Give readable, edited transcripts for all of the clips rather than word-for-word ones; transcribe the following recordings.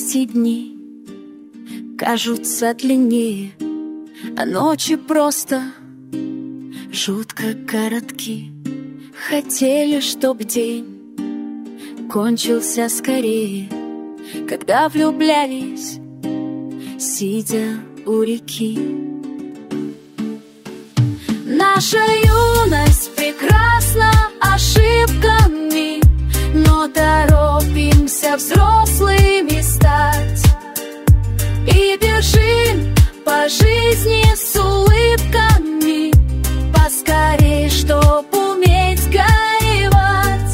эти дни кажутся длиннее, а ночи просто жутко коротки. Хотели, чтоб день кончился скорее, когда влюблялись, сидя у реки. Наша юность прекрасна ошибками, но торопимся взрослыми стать и бежим по жизни с улыбками, поскорей, чтоб уметь горевать.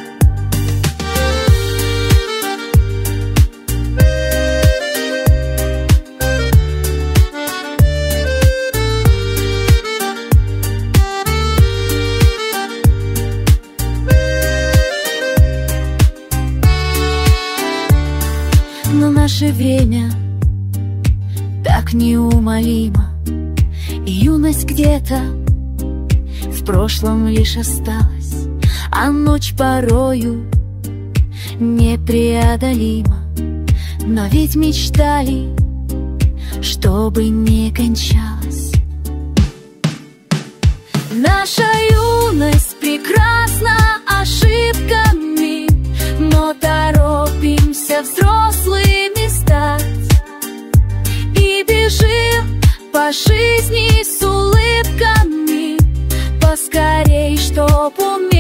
Но наше время так неумолимо, и юность где-то в прошлом лишь осталась, а ночь порою непреодолима. Но ведь мечтали, чтобы не кончалась. Наша юность прекрасна ошибками, но торопимся взрослыми стать и бежим по жизни с улыбками, поскорей, чтоб уметь